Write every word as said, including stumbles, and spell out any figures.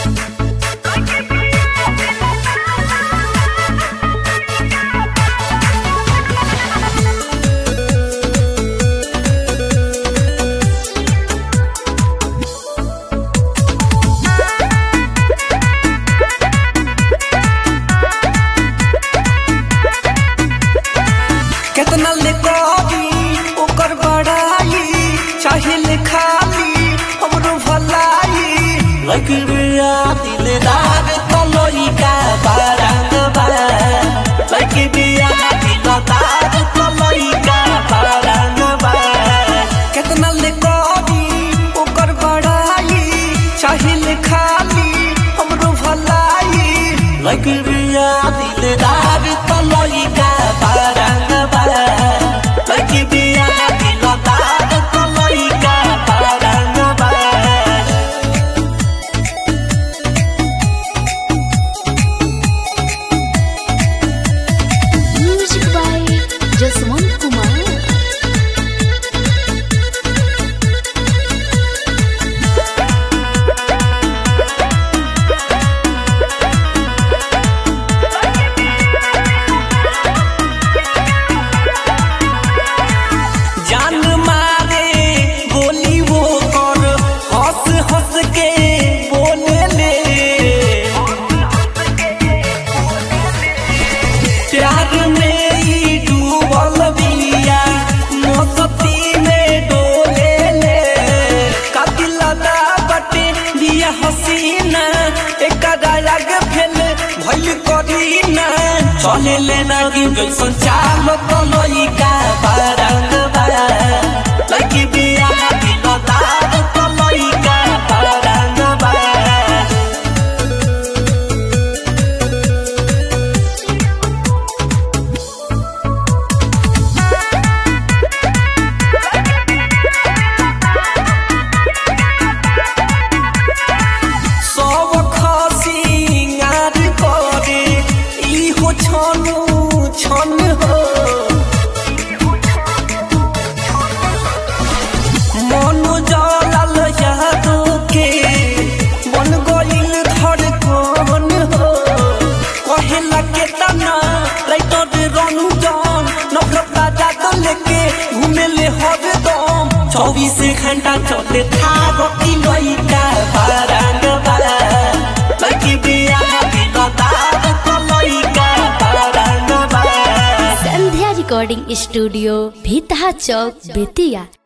केतना ले करी ओकर बड़ाई चाहिए खाली हमरो भलाई लगे बिया दिलदार तलोई का बारंग बा लगे बिया दिलदार तलोई का बारंग बा केतना ले करी ओकर बड़ाई चाहिए खाली हमरो भलाई लगे बिया दिलदार तलोई का बारंग लगे बिया दिलदार तलोई का बारंग बा। Music by Jasmine Kumar. जान मारे बोली वो कर हंस हंस के बोले ले प्यार में ही डूबल बिया मस्ती में डोले ले कातिल दा बटे बिया हसीना एकरा लग फेल भइल करीना चले ले ना कि जैसन चाल तलोई का बारंग बा लगे बिया दिलदार तलोई का बारंग बा। सब खसिंगार करे इहो छनु छन हो मनु जलाल यादो के बन गइल धड़कन हो कहेला केतना राइटर रंजन नफरत जात लेके घूमेले हरदम चौबीस घंटा चले थारो तिलोई का बारंग बा लगे बिया दिलदार तलोई का बारंग बा। Sandhya recording studio Bhitaha Chowk Bettiah.